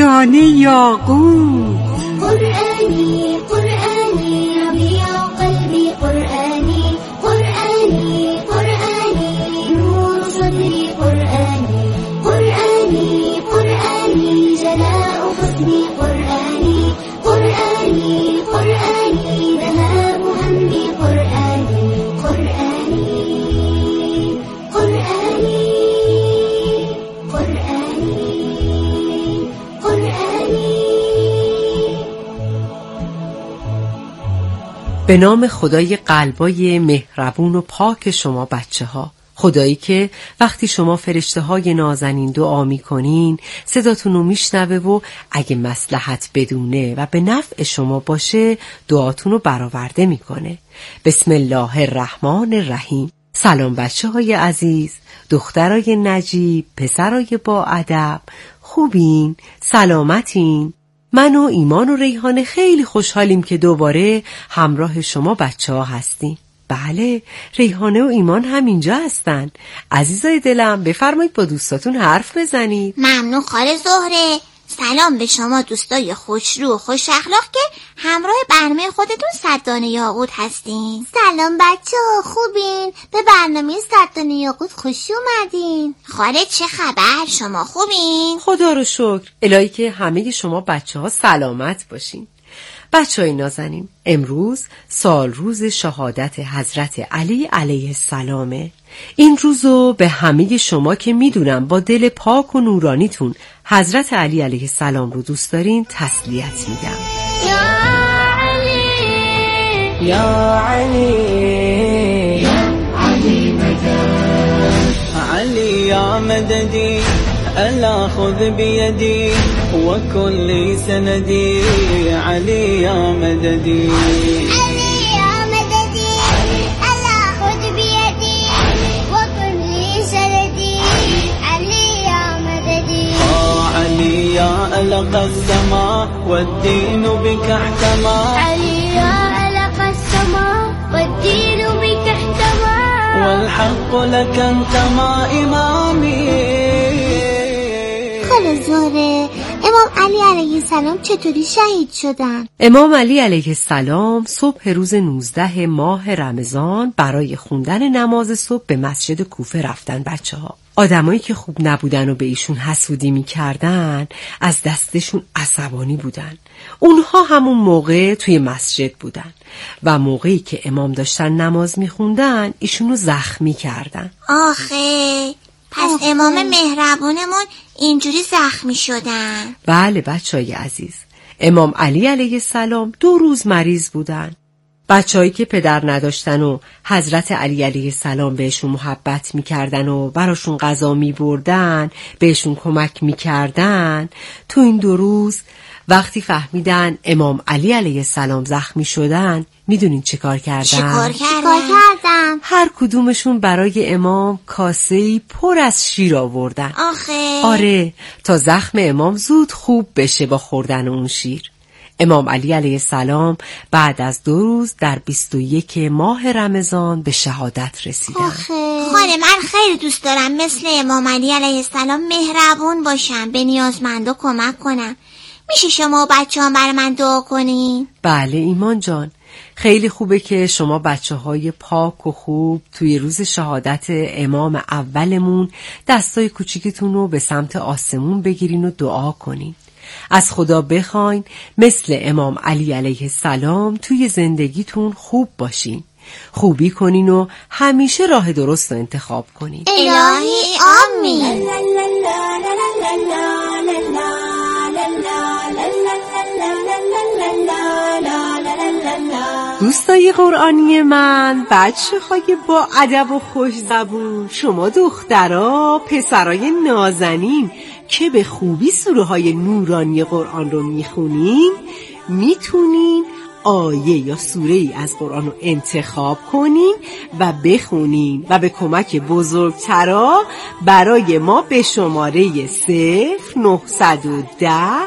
دانه یاقوت. قرآنی قرآنی ربیع قلبی، قرآنی قرآنی قرآنی نور صدری، قرآنی قرآنی قرآنی جلاء حزنی، قرآنی قرآنی قرآنی ذهاب همي، قرآني قرآني قرآني قرآني قرآني. به نام خدای قلبای مهربون و پاک شما بچه ها، خدایی که وقتی شما فرشته های نازنین دعا می کنین صداتون رو میشنوه و اگه مصلحت بدونه و به نفع شما باشه دعاتون رو برآورده میکنه. بسم الله الرحمن الرحیم. سلام بچه های عزیز، دخترای نجیب، پسرای با ادب، خوبین؟ سلامتین؟ من و ایمان و ریحانه خیلی خوشحالیم که دوباره همراه شما بچه ها هستیم. بله، ریحانه و ایمان هم اینجا هستن. عزیزای دلم بفرمایید با دوستاتون حرف بزنید. ممنون خاله زهره. سلام به شما دوستای خوشرو و خوش اخلاق که همراه برنامه خودتون 100 دانه یاقوت هستین. سلام بچه‌ها، خوبین؟ به برنامه 100 دانه یاقوت خوش اومدین. خاله چه خبر؟ شما خوبین؟ خدا رو شکر. الهی که همه شما بچه ها سلامت باشین. بچه‌های نازنین، امروز سال روز شهادت حضرت علی علیه السلامه. این روزو به همه شما که میدونم با دل پاک و نورانیتون حضرت علی علیه السلام رو دوست دارین تسلیت میگم. یا علی یا علی یا علی مدد، علی یا مددی، ألا خذ بيدي وكن لي سندي، علي يا مددي علي يا مددي، ألا خذ بيدي وكن لي سندي، علي يا مددي. علي يا ألق السماء والدين بك احتمى، علي يا ألق السماء والدين بك احتمى، والحق لك انتمى إمامي. خاله زهره، امام علی علیه السلام چطوری شهید شدن؟ امام علی علیه السلام صبح روز 19 ماه رمضان برای خوندن نماز صبح به مسجد کوفه رفتن بچه ها. آدمایی که خوب نبودن و به ایشون حسودی میکردن از دستشون عصبانی بودن. اونها همون موقع توی مسجد بودن و موقعی که امام داشتن نماز میخوندن ایشونو زخمی کردن. آخه پس امام مهربونمون اینجوری زخمی شدن. بله بچه‌های عزیز، امام علی علیه السلام 2 روز مریض بودن. بچه‌هایی که پدر نداشتن و حضرت علی علیه السلام بهشون محبت میکردن و براشون غذا میبردن، بهشون کمک میکردن، تو این 2 روز وقتی فهمیدن امام علی علیه السلام زخمی شدن، میدونین چه کار کردن؟ چیکار کردن؟ هر کدومشون برای امام کاسه‌ای پر از شیر آوردن. آخه آره، تا زخم امام زود خوب بشه با خوردن اون شیر. امام علی علیه السلام بعد از 2 روز در 21 ماه رمضان به شهادت رسیدن. خاله من خیلی دوست دارم مثل امام علی علیه السلام مهربون باشم، به نیازمندا کمک کنم. میشه شما و بچه‌ها برای من دعا کنین؟ بله ایمان جان، خیلی خوبه که شما بچه‌های پاک و خوب توی روز شهادت امام اولمون دستای کوچیکتون رو به سمت آسمون بگیرین و دعا کنین. از خدا بخواین مثل امام علی علیه السلام توی زندگیتون خوب باشین، خوبی کنین و همیشه راه درست رو انتخاب کنین. الهی آمین. دوستای قرآنی من، بچه های با ادب و خوش زبون، شما دخترها، پسرای نازنین که به خوبی سوره های نورانی قرآن رو میخونین، میتونین آیه یا سوره ای از قرآن رو انتخاب کنین و بخونین و به کمک بزرگترا برای ما به شماره 0910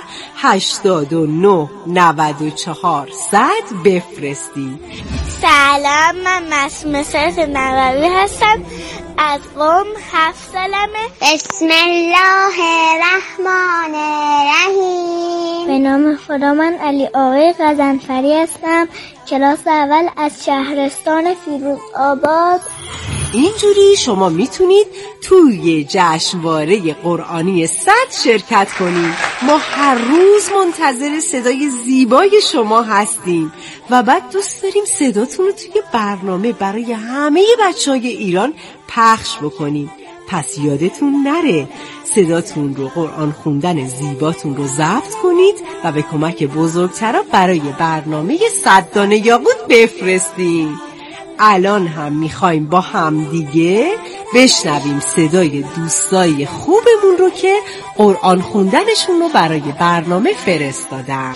89 94 100 بفرستین. سلام، من معصومه صرف نووی هستم. از قم 7 سالمه. بسم الله الرحمن الرحیم. به نام خدا. من علی آقای غضنفری هستم، کلاس اول از شهرستان فیروزآباد. اینجوری شما میتونید توی جشنواره قرآنی 100 شرکت کنید. ما هر روز منتظر صدای زیبای شما هستیم و بعد دوست داریم صداتون رو توی برنامه برای همه بچه‌های ایران پخش بکنیم. پس یادتون نره صداتون رو، قرآن خوندن زیباتون رو ضبط کنید و به کمک بزرگترا برای برنامه 100 دانه یاقوت بفرستیم. الان هم میخوایم با هم دیگه بشنویم صدای دوستای خوبمون رو که قرآن خوندنشون رو برای برنامه فرستادن.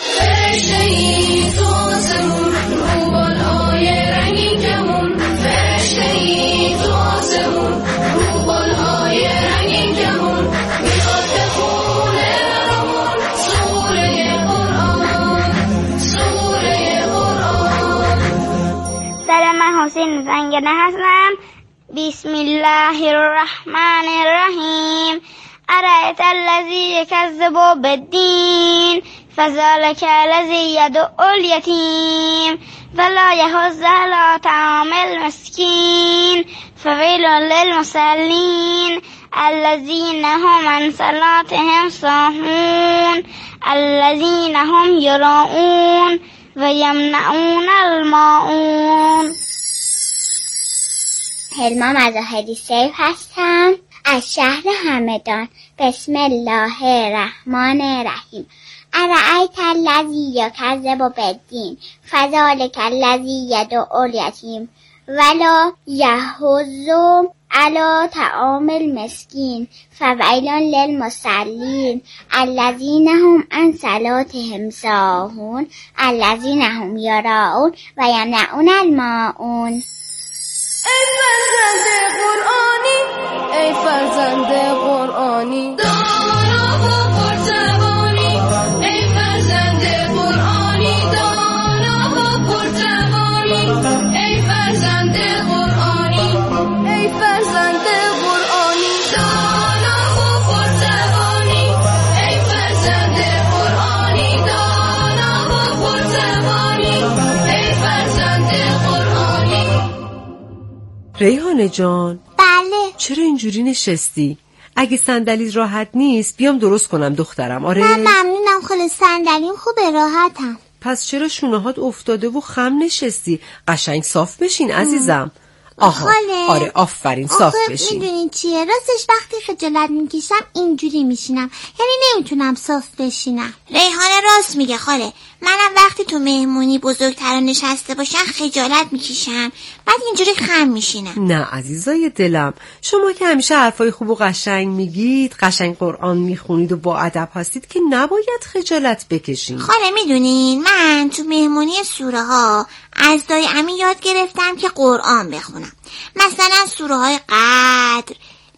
من حسین زنگنه هستم. بسم الله الرحمن الرحیم. ارأیت الذی یکذب بالدین فذلک الذی یدعو الیتیم ولا یحض علی طعام المسکین فویل للمصلین الذین هم عن صلاتهم ساهون الذین هم یراؤون و یمنعون الماعون. هلما مظاهری سیف هستم از شهر همدان. بسم الله الرحمن الرحیم. ارأیت الذی یکذب بالدین فذلک الذی یدعو الیتیم ولا یحض علی طعام المسکین فویل للمصلین الذین هم عن صلاتهم ساهون الذین هم یراؤون و یمنعون الماعون. ای فرزند قرآنی، ای فرزند قرآنی، دانا و پرتوانی. ای فرزند قرآنی، دانا و پرتوانی. ای فرزند قرآنی، ای فرزند قرآنی، دانا و پرتوانی. ای فرزند قرآنی، دانا و پرتوانی. ای فرزند قرآنی. ریحانه جان، بله. چرا اینجوری نشستی؟ اگه صندلیت راحت نیست بیام درست کنم دخترم. آره من ممنونم خاله، صندلیم خوبه، راحتم. پس چرا شونه‌هات افتاده و خم نشستی؟ قشنگ صاف بشین عزیزم. آها خاله. آره آفرین، صاف بشین. میدونین چیه؟ راستش وقتی خجالت میکشم اینجوری میشینم، یعنی نمیتونم صاف بشینم. ریحانه راست میگه خاله. منم وقتی تو مهمونی بزرگترا نشسته باشن خجالت میکشم، بعد اینجوری خم میشینم. نه عزیزای دلم، شما که همیشه حرفای خوب و قشنگ میگید، قشنگ قرآن میخونید و با ادب هستید که نباید خجالت بکشین. خاله میدونین من تو مهمونی سوره ها از دای امین یاد گرفتم که قرآن بخونم. مثلا سوره های قدر،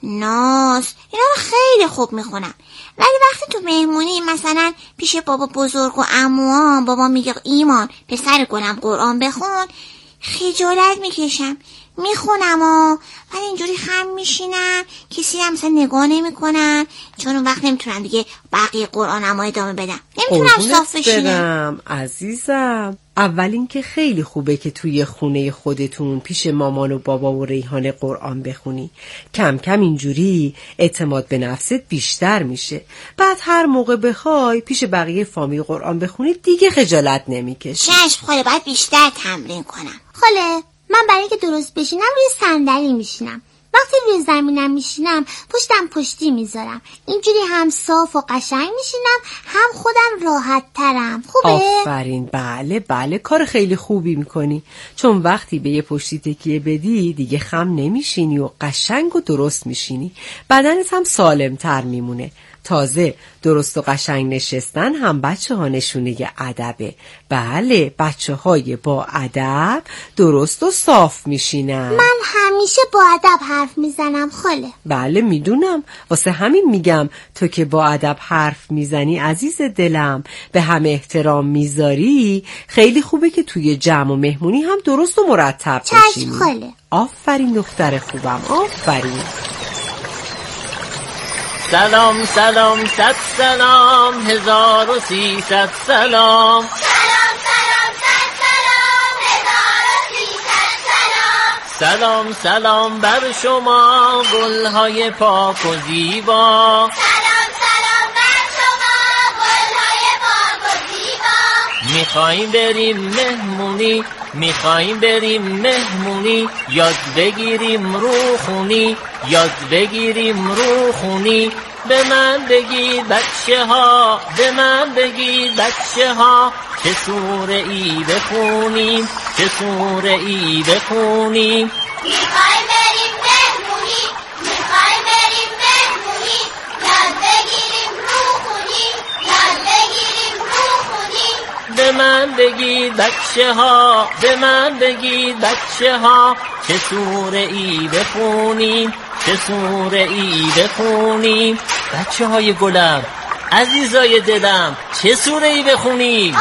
ناس، اینا رو خیلی خوب میخونم. ولی وقتی تو مهمونی مثلا پیش بابا بزرگ و عموام بابا میگه ایمان پسر گلم قرآن بخون، خجالت میکشم، میخونم ولی اینجوری خم میشینم، کسی هم مثلا نگاه نمیکنم، چون اون وقت نمیتونم دیگه بقیه قرآنم رو ادامه بدم، نمیتونم صاف بشینم. عزیزم، اول این که خیلی خوبه که توی خونه خودتون پیش مامان و بابا و ریحانه قرآن بخونی. کم کم اینجوری اعتماد به نفست بیشتر میشه. بعد هر موقع بخوای پیش بقیه فامیل قرآن بخونی دیگه خجالت نمیکشی. چشم خاله، باید بیشتر تمرین کنم. خاله، من برای اینکه درست بشینم روی صندلی میشینم. وقتی روی زمینم میشینم پشتم پشتی میذارم. اینجوری هم صاف و قشنگ میشینم، هم خودم راحت ترم. خوبه؟ آفرین، بله بله، کار خیلی خوبی میکنی. چون وقتی به یه پشتی تکیه بدی دیگه خم نمیشینی و قشنگ و درست میشینی. بدنت هم سالم تر میمونه. تازه درست و قشنگ نشستن هم بچه ها نشونه ادبه. بله، بچه های با ادب درست و صاف میشینن. من همیشه با ادب حرف میزنم خاله. بله میدونم، واسه همین میگم تو که با ادب حرف میزنی عزیز دلم، به همه احترام میذاری، خیلی خوبه که توی جمع و مهمونی هم درست و مرتب بشینی. چشم خاله. آفرین دختر خوبم، آفرین. سلام سلام صد سلام 1300 سلام. سلام سلام بر شما گلهای پاک و زیبا. سلام سلام بر شما گلهای پاک و زیبا. میخوایم بریم مهمونی یاد بگیریم روخونی به من بگید بچه ها چه سوره ای بخونیم میخوایم بریم مهمونی یاد بگیریم روخونی به من بگید بچه ها چه سوره ای بخونیم بچه های گلم، عزیزای دلم، چه سوره ای بخونیم؟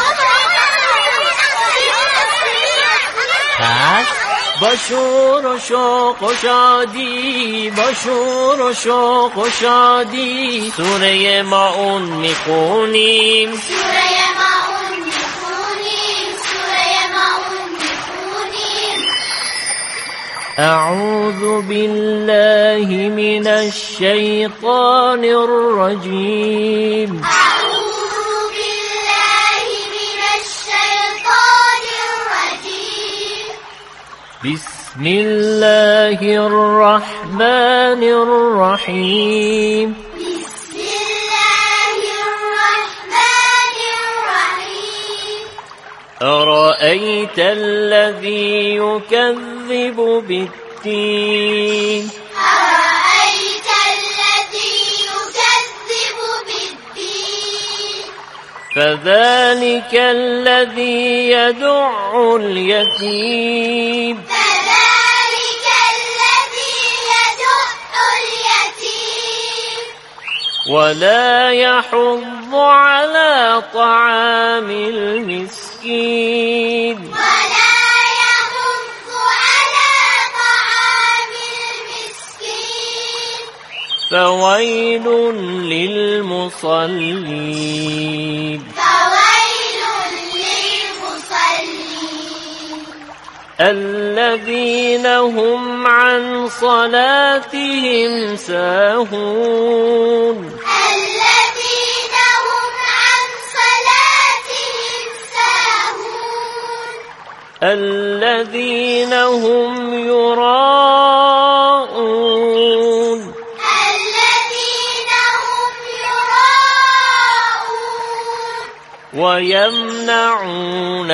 پس با شور و شوق و شادی سوره ماعون میخونیم. أعوذ بالله من الشيطان الرجيم. بسم الله الرحمن الرحيم. أرأيت الذي يكذب بالدين. فذلك الذي يدع اليتيم. ولا يحض على طعام المسكين. فويل للمصلين. الذين هم عن صلاتهم ساهون. الذين هم يراءون. ويمنعون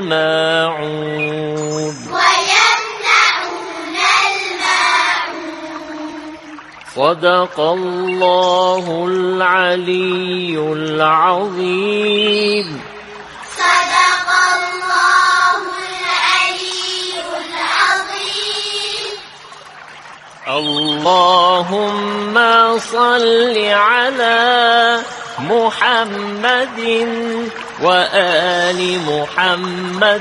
الماعون. صدق الله العلي العظيم. اللهم صل على محمد وآل محمد.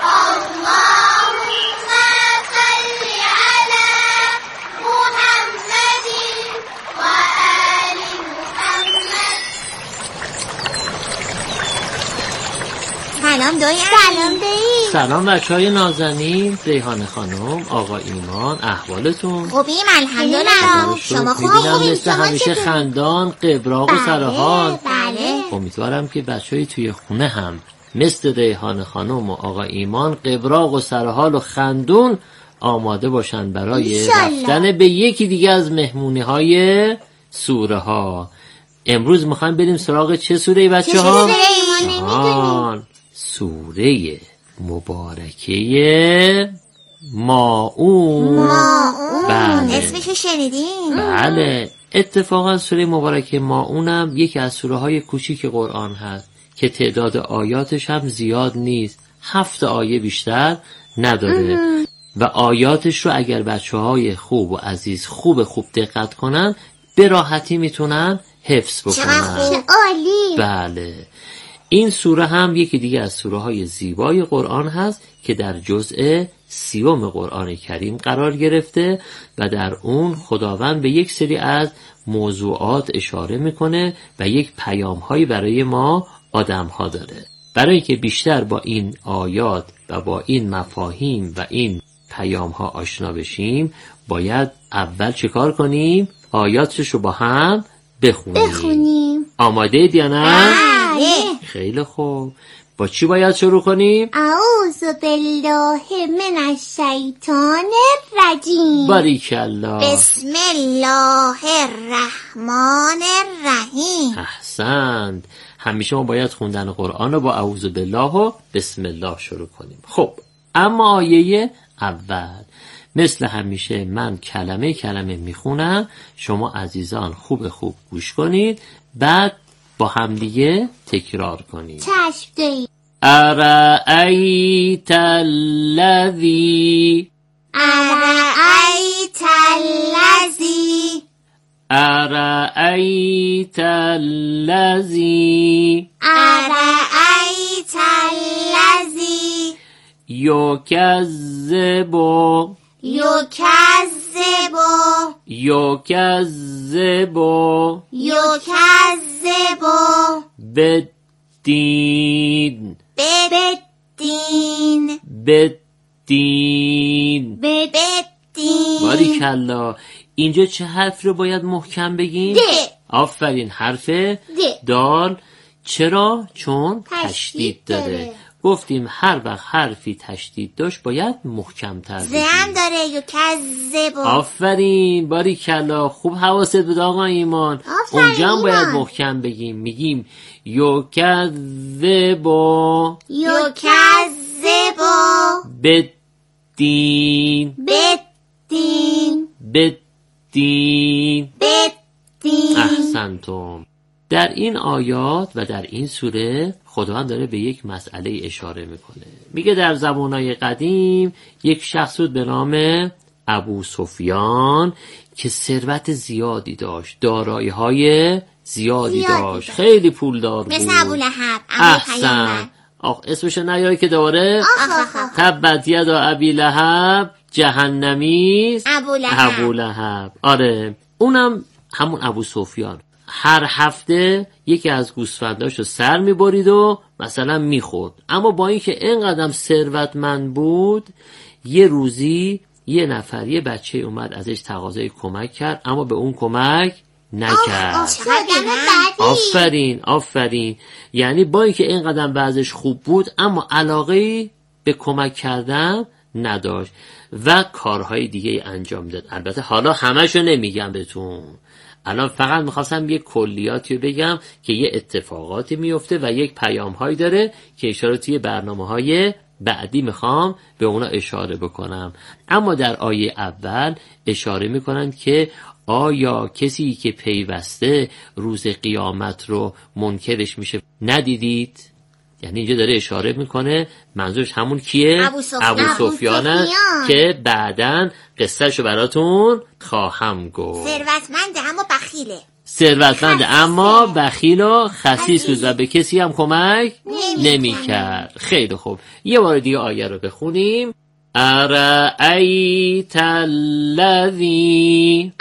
سلام دایی. سلام بچه های نازنین، ریحانه خانم، آقا ایمان، احوالتون؟ خوبیم الحمدلله. شما خوبیم؟ مثل همیشه خندان، قبراق و سرحال. بله. امیدوارم که بچه های توی خونه هم مثل ریحانه خانم و آقا ایمان قبراق و سرحال و خندون آماده باشن برای رفتن به یکی دیگه از مهمونی های سوره ها. امروز میخوایم بریم سراغ چه سوره بچه ها؟ سوره مبارکه ماعون. بله. اسمشو شنیدین؟ بله، اتفاقا سوره مبارکه ماعونم یکی از سوره های کوچیک قرآن هست که تعداد آیاتش هم زیاد نیست، 7 آیه بیشتر نداره و آیاتش رو اگر بچه‌های خوب و عزیز خوب دقت کنن به راحتی میتونن حفظ بکنن. عالی. بله، این سوره هم یکی دیگه از سوره های زیبای قرآن هست که در جزء 30 قرآن کریم قرار گرفته و در اون خداوند به یک سری از موضوعات اشاره میکنه و یک پیام هایی برای ما آدم ها داره. برای که بیشتر با این آیات و با این مفاهیم و این پیام ها آشنا بشیم باید اول چیکار کنیم؟ آیاتش رو با هم بخونیم. آماده اید یا نه؟ بله. خیلی خوب. با چی باید شروع کنیم؟ اعوذ بالله من الشیطان الرجیم. باریکالله. بسم الله الرحمن الرحیم. احسنت. همیشه ما باید خوندن قرآن رو با اعوذ بالله و بسم الله شروع کنیم. خب اما آیه اول مثل همیشه من کلمه میخونم، شما عزیزان خوب گوش کنید، بعد با همدیگه تکرار کنید. چشم دارید. ارأیت الذی ارأیت الذی ارأیت الذی ارأیت الذی یکذب یکذب یکذب یکذب بالدین بالدین بالدین بالدین. باریکالله. اینجا چه حرف رو باید محکم بگیم؟ د. آفرین، حرف دال. چرا؟ چون تشدید داره. گفتیم هر وقت حرفی تشدید داشت باید محکم تر بگیم. زم داره یکذب. آفرین، باریکالله. خوب حواست بود آقا ایمان. اونجا هم باید محکم بگیم. میگیم یکذب یکذب بالدین بالدین بالدین. بالدین. احسنتم. در این آیات و در این سوره خداوند داره به یک مسئله اشاره میکنه. میگه در زمانهای قدیم یک شخص بود به نام ابو سفیان که ثروت زیادی داشت، دارایی‌های زیادی داشت، خیلی پولدار بود. مثل ابو لهب. احسن. اسمش نیاری که داره تبت یدا ابی لهب جهنمی ابو لهب. آره، اونم همون ابو سفیان هر هفته یکی از گوسفنداشو سر میبرید و مثلا میخورد، اما با اینکه اینقدر ثروتمند بود یه روزی یه نفر یه بچه اومد ازش تقاضای کمک کرد اما به اون کمک نکرد. آفرین. یعنی با اینکه اینقدر بعضش خوب بود اما علاقه به کمک کردن نداشت و کارهای دیگه انجام داد. البته حالا همشو نمیگم بهتون، الان فقط میخواستم یک کلیاتی رو بگم که یه اتفاقاتی میفته و یک پیام‌هایی داره که اشاره توی برنامه‌های بعدی میخوام به اونا اشاره بکنم. اما در آیه اول اشاره میکنن که آیا کسی که پیوسته روز قیامت رو منکرش میشه ندیدید؟ یعنی اینجا داره اشاره میکنه، منظورش همون کیه؟ ابو سفیانه که بعداً قصهشو براتون خواهم گفت. ثروتمنده اما بخیله. ثروتمنده اما بخیل و خسیس بود و به کسی هم کمک نمیکرد. خیلی خوب، یه بار دیگه آیه رو بخونیم. ارأیت الذی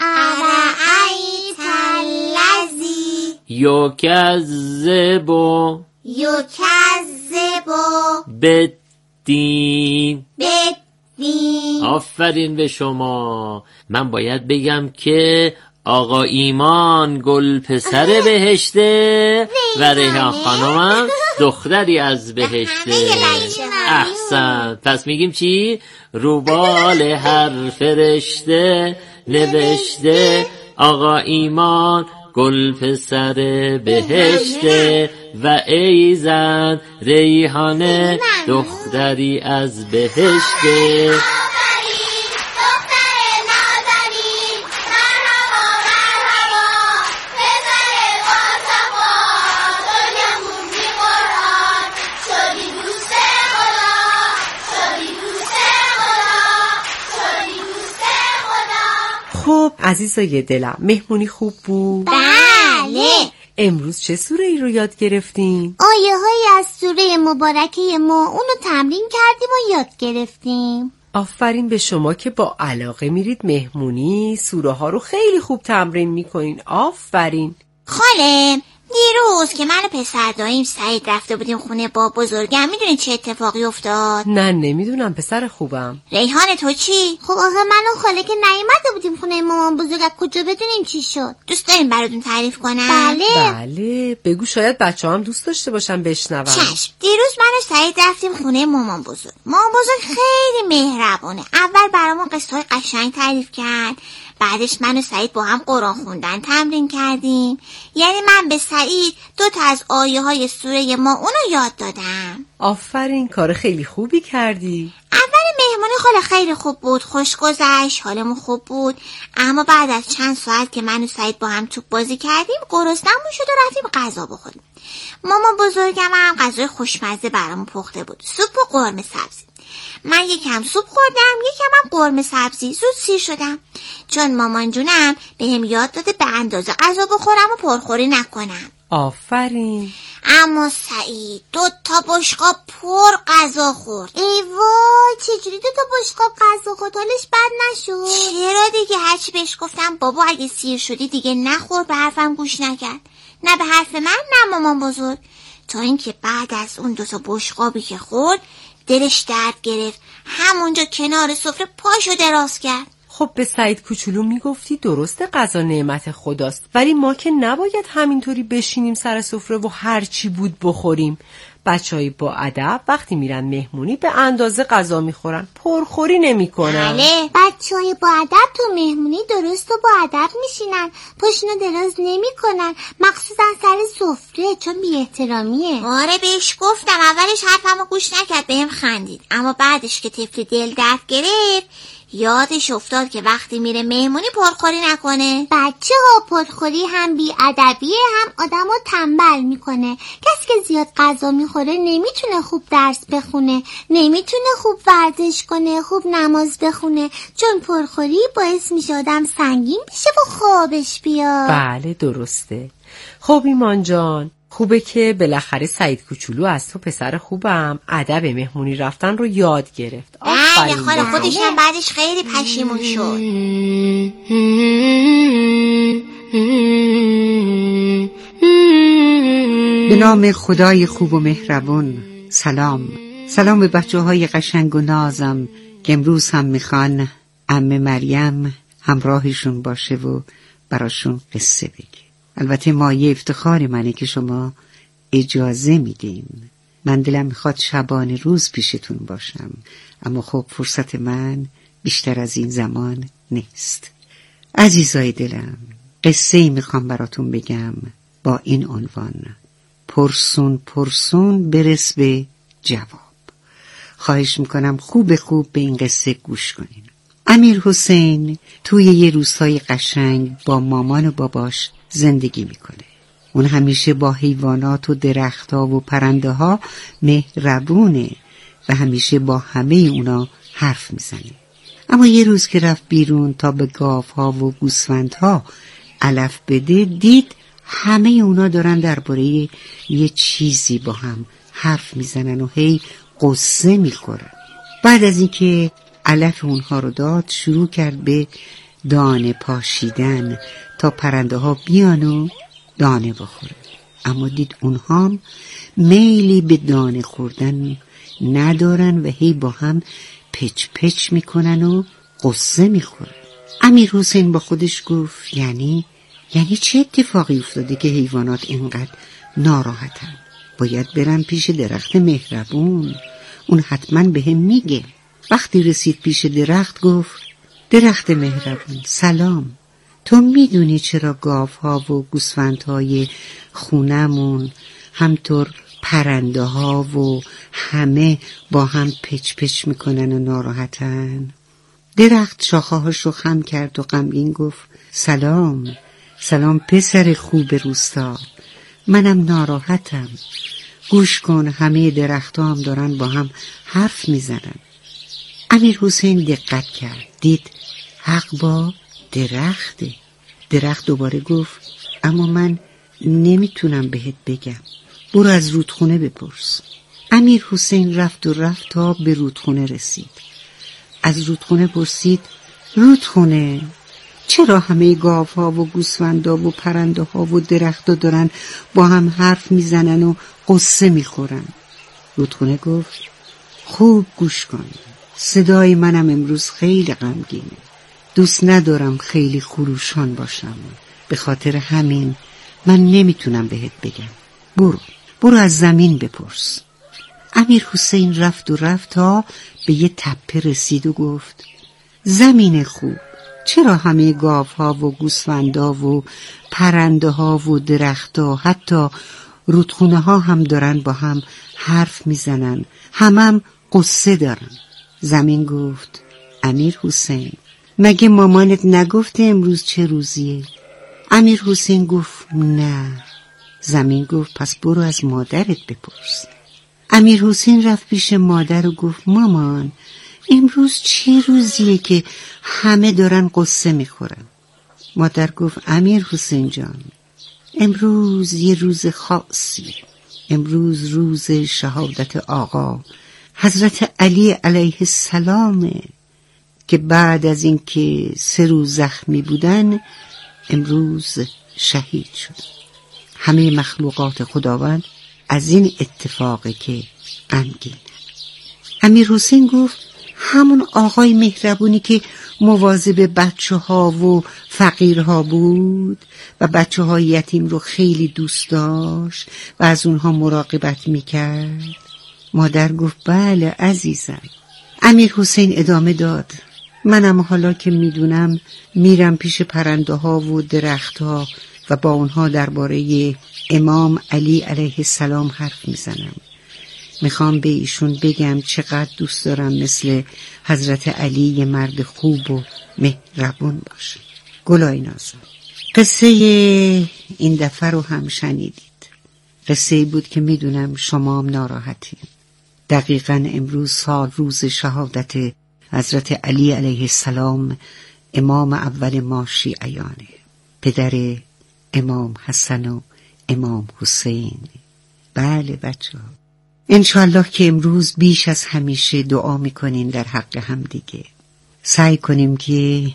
یکذب بالدین. آفرین به شما. من باید بگم که آقا ایمان گل پسر بهشته و ریحان خانمم دختری از بهشته. احسن. پس میگیم چی؟ روبال هر فرشته نوشته آقا ایمان گل پسر بهشته و ای زن ریحانه دختری از بهشته. عزیزای دلم، مهمونی خوب بود؟ بله. امروز چه سوره ای رو یاد گرفتیم؟ آیه های از سوره مبارکه ما، اونو تمرین کردیم و یاد گرفتیم. آفرین به شما که با علاقه میرید مهمونی، سوره ها رو خیلی خوب تمرین میکنین. آفرین. خاله، دیروز که من و پسر داییم سعید رفته بودیم خونه با بزرگم، میدونی چه اتفاقی افتاد؟ نه نمیدونم پسر خوبم. ریحان تو چی؟ خب آخه من و خاله که نیومده بودیم خونه مامان بزرگ، از کجا بدونیم چی شد؟ دوست داریم براتون تعریف کنم؟ بله بگو، شاید بچه هم دوست داشته باشن بشنون. چشم. دیروز من و سعید رفتیم خونه مامان بزرگ. مامان بزرگ خیلی مهربونه. اول برامون قصه‌های قشنگ تعریف کرد، بعدش من و سعید با هم قرآن خوندن تمرین کردیم. یعنی من به سعید 2 از آیه های سوره ما اونو یاد دادم. آفرین، کار خیلی خوبی کردی. اول مهمونی خاله خیلی خوب بود، خوش گذشت، حالمون خوب بود. اما بعد از چند ساعت که من و سعید با هم توپ بازی کردیم، گرسنمون شد و رفتیم غذا بخوریم. مامان بزرگم هم غذای خوشمزه برامون پخته بود، سوپ و قرمه سبزی. من یکم سوپ خوردم، یکم هم قرمه سبزی. زود سیر شدم چون مامان جونم بهم یاد داده به اندازه غذا بخورم و پرخوری نکنم. آفرین. اما سعید 2 بشقاب پر غذا خورد. ای وای، چجوری 2 بشقاب غذا خورد؟ حالش بد نشد؟ چرا دیگه، هرچی بهش گفتم بابا اگه سیر شدی دیگه نخور، به حرفم گوش نکرد. نه به حرف من نه مامان بزرگ. تا اینکه بعد از اون 2 بشقابی که خورد دلش درد گرفت، همونجا کنار سفره پاشو دراز کرد. خب به سعید کوچولو میگفتی درسته غذا نعمت خداست، ولی ما که نباید همینطوری بشینیم سر سفره و هر چی بود بخوریم. بچهای با ادب وقتی میرن مهمونی به اندازه غذا میخورن، پرخوری نمیکنن. بله. بچهای با ادب تو مهمونی درست و با ادب میشینن، پاشونو دراز نمیکنن، مخصوصا سر سفره، چون بی احترامیه. آره بهش گفتم، اولش حرفمو گوش نکرد، بهم خندید. اما بعدش که طفل دل درد گرفت یادش افتاد که وقتی میره مهمونی پرخوری نکنه. بچه ها، پرخوری هم بی ادبیه، هم آدمو تنبل میکنه. کسی که زیاد غذا میخوره نمیتونه خوب درس بخونه، نمیتونه خوب ورزش کنه، خوب نماز بخونه، چون پرخوری باعث میشه آدم سنگین بشه و خوابش بیاد. بله درسته. خب ایمان جان، خوبه که بالاخره سعید کوچولو از تو پسر خوبم ادب مهمونی رفتن رو یاد گرفت. بله خاله، خودش هم بعدش خیلی پشیمون شد. به نام خدای خوب و مهربون. سلام به بچه های قشنگ و نازم که امروز هم میخوان عمه مریم همراهشون باشه و براشون قصه بگه. البته مایه افتخار منه که شما اجازه میدین. من دلم میخواد شبانه روز پیشتون باشم، اما خب فرصت من بیشتر از این زمان نیست. عزیزای دلم، قصه‌ای میخوام براتون بگم با این عنوان: پرسون پرسون برس به جواب. خواهش میکنم خوب به این قصه گوش کنین. امیر حسین توی یه روستای قشنگ با مامان و باباش زندگی میکنه. اون همیشه با حیوانات و درخت‌ها و پرنده‌ها مهربونه و همیشه با همه اونا حرف میزنه. اما یه روز که رفت بیرون تا به گاوها و گوسفندها علف بده، دید همه اونا دارن درباره یه چیزی با هم حرف میزنن و هی قصه میخورن. بعد از اینکه علف اونها رو داد، شروع کرد به دانه پاشیدن تا پرنده ها بیان و دانه بخورن. اما دید اونها میلی به دانه خوردن ندارن و هی با هم پچ پچ میکنن و قصه میخورن. امیر حسین با خودش گفت یعنی چه اتفاقی افتاده که حیوانات اینقدر ناراحتن؟ باید برم پیش درخت مهربون، اون حتما بهم میگه. وقتی رسید پیش درخت، گفت درخت مهربون سلام، تو میدونی چرا گاوها و گوسفندهای خونمون همطور پرنده ها و همه با هم پچ پچ میکنن و ناراحتن؟ درخت شاخه‌هاشو خم کرد و غمگین گفت سلام پسر خوب روستا، منم ناراحتم. گوش کن، همه درخت‌ها هم دارن با هم حرف میزنن. امیر حسین دقت کرد، دید حق با درخت دوباره گفت اما من نمیتونم بهت بگم، برو از رودخونه بپرس. امیر حسین رفت تا به رودخونه رسید. از رودخونه پرسید رودخونه چرا همه گاوها و گوسفندا و پرنده ها و درخت‌ها دارن با هم حرف میزنن و قصه میخورن؟ رودخونه گفت خوب گوش کن، صدای منم امروز خیلی غمگینه، دوست ندارم خیلی خروشان باشم، به خاطر همین من نمیتونم بهت بگم. برو از زمین بپرس. امیر حسین رفت تا به یه تپه رسید و گفت زمین خوب، چرا همه گاوها و گوسفندا و پرنده ها و درختها حتی رودخونه ها هم دارن با هم حرف میزنن، همم قصه دارن؟ زمین گفت امیر حسین مگه مامانت نگفته امروز چه روزیه؟ امیر حسین گفت نه. زمین گفت پس برو از مادرت بپرس. امیر حسین رفت پیش مادر و گفت مامان امروز چه روزیه که همه دارن قصه میخورن؟ مادر گفت امیر حسین جان امروز یه روز خاصی، امروز روز شهادت آقا حضرت علی علیه السلامه که بعد از اینکه 3 روز زخمی بودن امروز شهید شد. همه مخلوقات خداوند از این اتفاقه که غمگینه. امیر حسین گفت همون آقای مهربونی که مواظب بچه ها و فقیرها بود و بچه های یتیم رو خیلی دوست داشت و از اونها مراقبت میکرد؟ مادر گفت بله عزیزم. امیر حسین ادامه داد منم حالا که میدونم میرم پیش پرنده ها و درخت ها و با اونها درباره امام علی علیه السلام حرف میزنم. میخوام به ایشون بگم چقدر دوست دارم مثل حضرت علی یه مرد خوب و مهربون باشه. گلای نازم، قصه این دفعه رو هم شنیدید. قصه بود که میدونم شما هم ناراحتین. دقیقاً امروز روز شهادت حضرت علی علیه السلام، امام اول ما شیعیانه، پدر امام حسن و امام حسین. بله بچه ها، انشالله که امروز بیش از همیشه دعا میکنین در حق هم دیگه. سعی کنیم که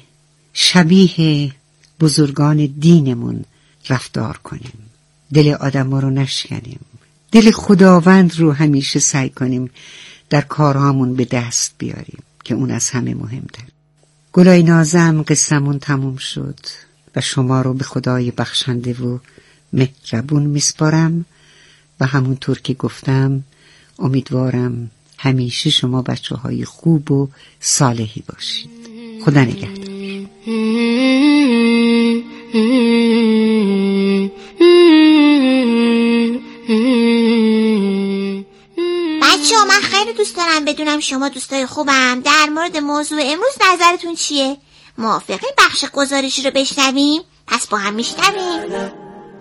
شبیه بزرگان دینمون رفتار کنیم، دل آدم ها رو نشکنیم، دل خداوند رو همیشه سعی کنیم در کارهامون به دست بیاریم که اون از همه مهمتر. گلای نازم، قصمون تموم شد و شما رو به خدای بخشنده و مهربون میسپارم و همونطور که گفتم امیدوارم همیشه شما بچه های خوب و صالحی باشید. خدا نگهدار. بچه‌ها من خیلی دوست دارم بدونم شما دوستای خوبم در مورد موضوع امروز نظرتون چیه؟ موافقین بخش گزارشی رو بشنویم؟ پس با هم میشنویم.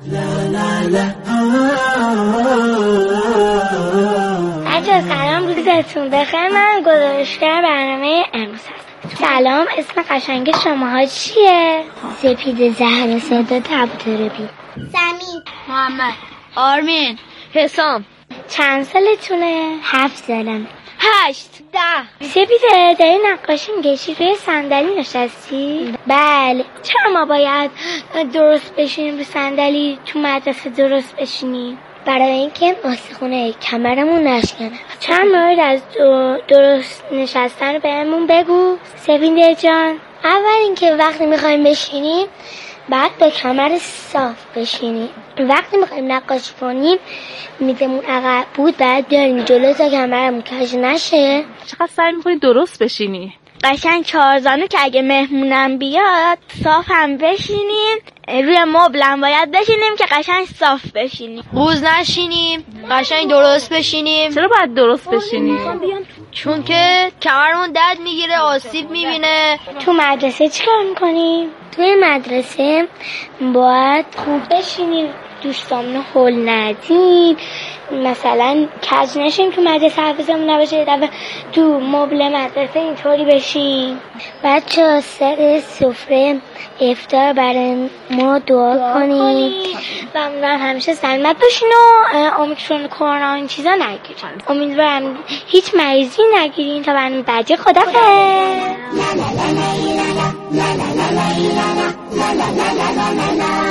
بچه سلام، روزتون بخیر. من گزارشگر برنامه امروز هستم. سلام، اسم قشنگ شماها چیه؟ سپید، زهرا، صدا، تبوتربی. زمین، محمد، آرمین، حسام. چند سالتونه؟ 7 سالم. 8 10. سپیده، داری نقاشی می‌کشی؟ روی صندلی نشستی؟ بله. چرا ما باید درست بشینیم رو صندلی تو مدرسه درست بشینیم؟ برای اینکه آستیخونه کمرمون نشکنه. چند مورد از درست نشستن رو بهمون بگو سپیده جان. اول اینکه وقتی میخوایم بشینیم بعد با کمر صاف بشینیم. وقتی میخوایم نقاشی کنیم میزمون عقب بود بعد بیاریم جلو تا کمرمون کج نشه. چقدر سعی میکنی درست بشینی؟ قشنگ 4 زانو که اگه مهمونم بیاد صاف هم بشینیم، روی مبلم باید بشینیم که قشنگ صاف بشینیم، قوز نشینیم، قشنگ درست بشینیم. چرا باید درست بشینیم؟ چون که کمرمون درد میگیره، آسیب میبینه. تو مدرسه چیکار میکنیم؟ توی مدرسه باید خوب بشینیم، دوستامونو هول ندیم، مثلا کج نشیم تو مدرسه حافظمون نباشه، دفعه تو مبل مدرسه اینطوری بشیم. بچه سر سفره افطار برای ما دعا کنید و امیدوارم همیشه سلامت باشین و امیدشون کرونا این چیزا نگیرین. امیدوارم هیچ مریضی نگیرین تا برنامه بعدی. خدافظ.